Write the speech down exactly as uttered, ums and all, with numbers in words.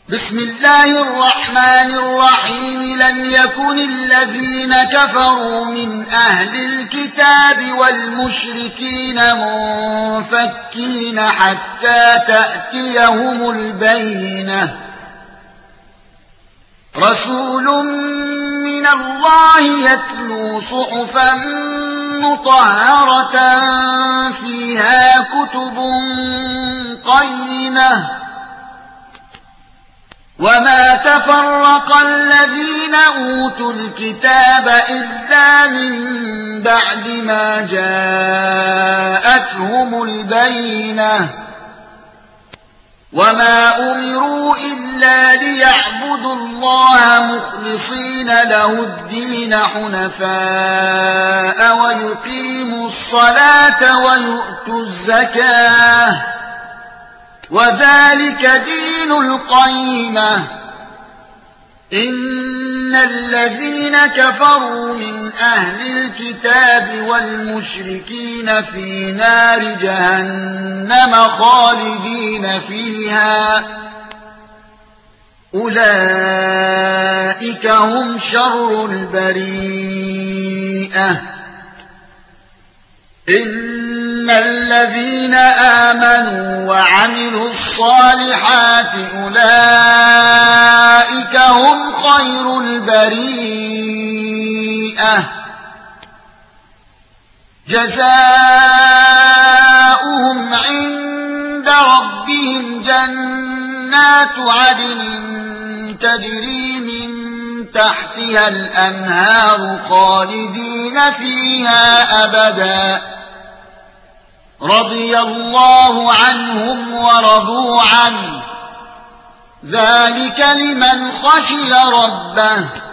بسم الله الرحمن الرحيم لم يكن الذين كفروا من أهل الكتاب والمشركين منفكين حتى تأتيهم البينة رسول من الله يتلو صحفا مطهرة فيها كتب قيمة وما تفرق الذين أوتوا الكتاب إلا من بعد ما جاءتهم البينة وما أمروا إلا ليعبدوا الله مخلصين له الدين حنفاء ويقيموا الصلاة ويؤتوا الزكاة وذلك دين القيمة إن الذين كفروا من أهل الكتاب والمشركين في نار جهنم خالدين فيها أولئك هم شر البريئة إن الذين آمنوا وعملوا الصالحات أولئك هم خير البريئة جزاؤهم عند ربهم جنات عدن تجري من تحتها الأنهار خالدين فيها أبدا رضي الله عنهم ورضوا عنه ذلك لمن خشي ربه